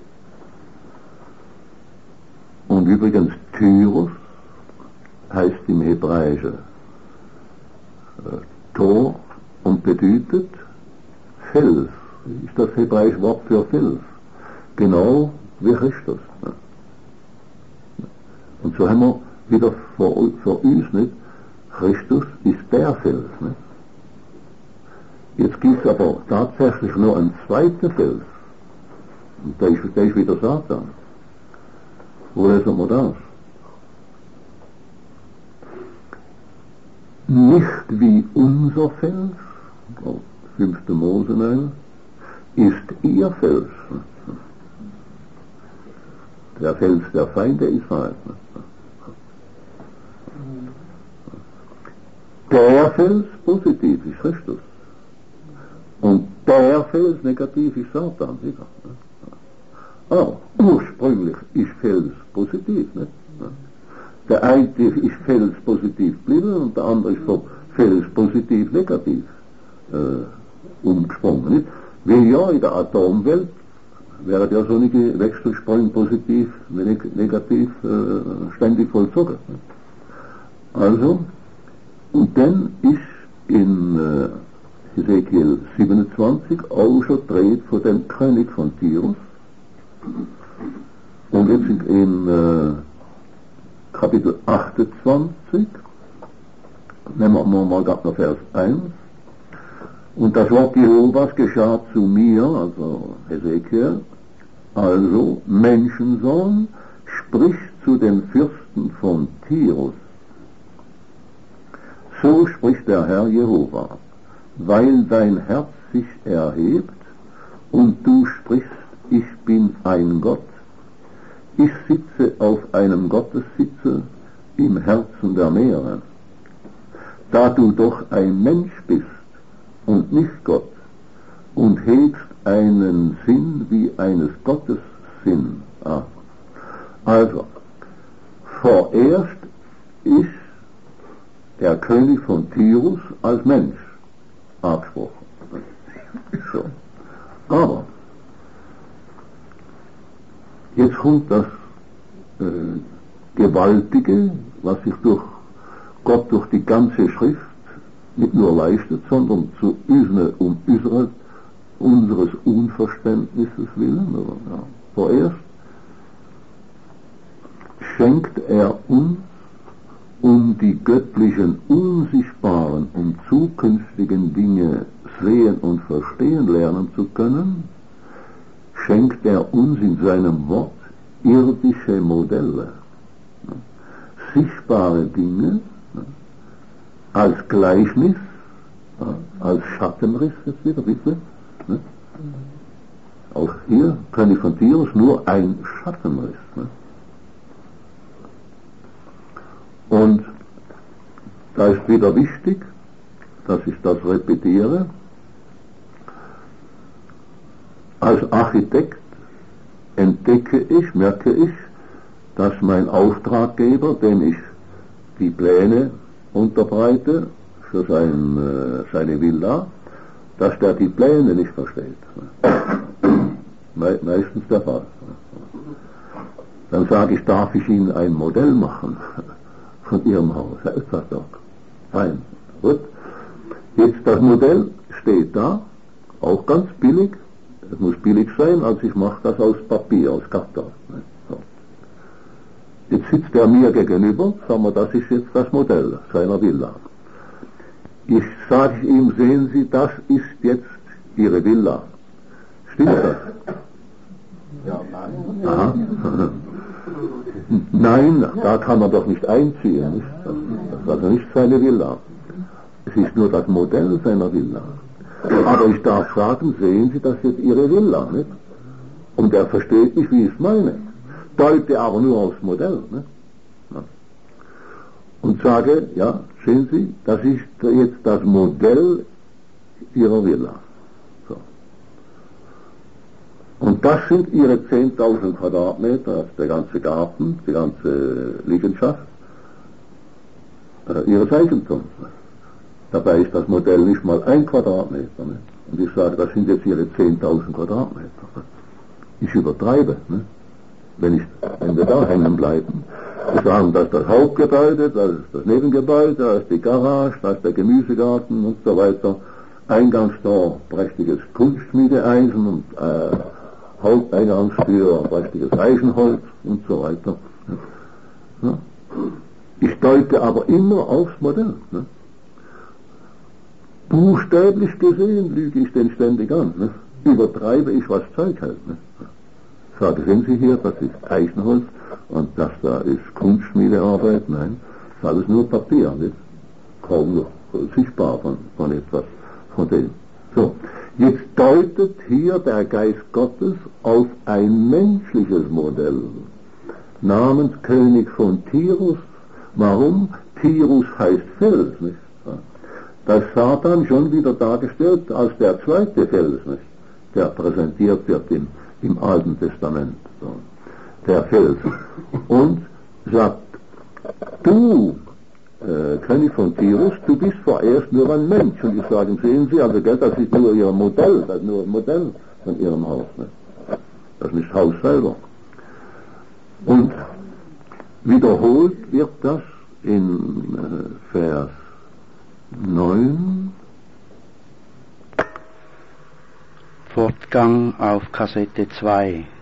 Und übrigens Tyrus heißt im Hebräischen äh, Tor und bedeutet Fels, ist das hebräische Wort für Fels, genau wie Christus. Ne? Und so haben wir wieder für, für uns nicht, Christus ist der Fels. Nicht? Jetzt gibt es aber tatsächlich noch einen zweiten Fels. Und der ist, der ist wieder Satan. Wo lesen wir das? Nicht wie unser Fels, fünfte Mose neun, ist ihr Fels. Der Fels der Feinde Israel. Der Fels positiv ist Christus. Und der Fels negativ ist Satan. Wieder. Aber ursprünglich ist Fels positiv. Nicht? Der eine ist Fels positiv geblieben und der andere ist von Fels positiv negativ äh, umgesprungen. Nicht? Wie ja in der Atomwelt werden ja solche Wechselsprünge positiv, negativ äh, ständig vollzogen. Nicht? Also, und dann ist in äh, Ezekiel siebenundzwanzig auch schon dreht von dem König von Tyrus. Und jetzt sind in äh, Kapitel achtundzwanzig, nehmen wir mal gerade noch Vers eins. Und das Wort Jehovas geschah zu mir, also Ezekiel, also Menschensohn, sprich zu den Fürsten von Tyrus. So spricht der Herr Jehova, weil dein Herz sich erhebt und du sprichst, ich bin ein Gott, ich sitze auf einem Gottessitze im Herzen der Meere. Da du doch ein Mensch bist und nicht Gott und hegst einen Sinn wie eines Gottes Sinn. Ah. Also, vorerst ist der König von Tyrus als Mensch angesprochen. So. Aber jetzt kommt das äh, Gewaltige, was sich durch Gott durch die ganze Schrift nicht nur leistet, sondern zu unsere, um unsere, unseres Unverständnisses willen. Oder, ja. Vorerst schenkt er uns, um die göttlichen, unsichtbaren und zukünftigen Dinge sehen und verstehen lernen zu können, schenkt er uns in seinem Wort irdische Modelle, sichtbare Dinge, als Gleichnis, als Schattenriss, jetzt wieder, bitte. Auch hier kann ich von Tyrus nur ein Schattenriss. Und da ist wieder wichtig, dass ich das repetiere. Als Architekt entdecke ich, merke ich, dass mein Auftraggeber, dem ich die Pläne unterbreite für sein, äh, seine Villa, dass der die Pläne nicht versteht. Me meistens der Fall. Dann sage ich, darf ich Ihnen ein Modell machen von Ihrem Haus? Ja, ist das doch. Fein. Gut. Jetzt das Modell steht da, auch ganz billig. Es muss billig sein, also ich mache das aus Papier, aus Karton. So. Jetzt sitzt er mir gegenüber, sagen wir, das ist jetzt das Modell seiner Villa. Ich sage ihm, sehen Sie, das ist jetzt Ihre Villa. Stimmt das? Ja, nein. Aha. Nein, da kann man doch nicht einziehen. Nicht? Das ist also nicht seine Villa. Es ist nur das Modell seiner Villa. Aber ich darf sagen, sehen Sie, das ist Ihre Villa, nicht? Und er versteht nicht, wie ich es meine. Deute aber nur aufs Modell, nicht? Ja. Und sage, ja, sehen Sie, das ist jetzt das Modell Ihrer Villa. So. Und das sind ihre zehntausend Quadratmeter, also der ganze Garten, die ganze Liegenschaft, äh, ihres Eigentums. Dabei ist das Modell nicht mal ein Quadratmeter. Ne? Und ich sage, das sind jetzt ihre zehntausend Quadratmeter. Ich übertreibe, ne? wenn, ich, wenn wir da hängen bleiben. Wir sagen, das ist das Hauptgebäude, das ist das Nebengebäude, das ist die Garage, das ist der Gemüsegarten und so weiter. Eingangstor, prächtiges Kunstschmiedeeisen und äh, Haupteingangstür, prächtiges Eichenholz und so weiter. Ja. Ich deute aber immer aufs Modell. Ne? Buchstäblich gesehen lüge ich den ständig an. Ne? Übertreibe ich, was Zeug hält. Ne? Sage, sehen Sie hier, das ist Eichenholz und das da ist Kunstschmiedearbeit. Nein, das ist alles nur Papier, nicht? Kaum noch sichtbar von, von etwas von dem. So, jetzt deutet hier der Geist Gottes auf ein menschliches Modell namens König von Tirus. Warum? Tirus heißt Fels, nicht? Da ist Satan schon wieder dargestellt als der zweite Fels, nicht? Der präsentiert wird im, im Alten Testament. So. Der Fels. Und sagt, du, äh, König von Tirus, du bist vorerst nur ein Mensch. Und ich sage, sehen Sie, also gell, das ist nur Ihr Modell, das ist nur ein Modell von Ihrem Haus. Nicht? Das ist nicht Haus selber. Und wiederholt wird das in äh, Vers neun. Fortgang auf Kassette zwei.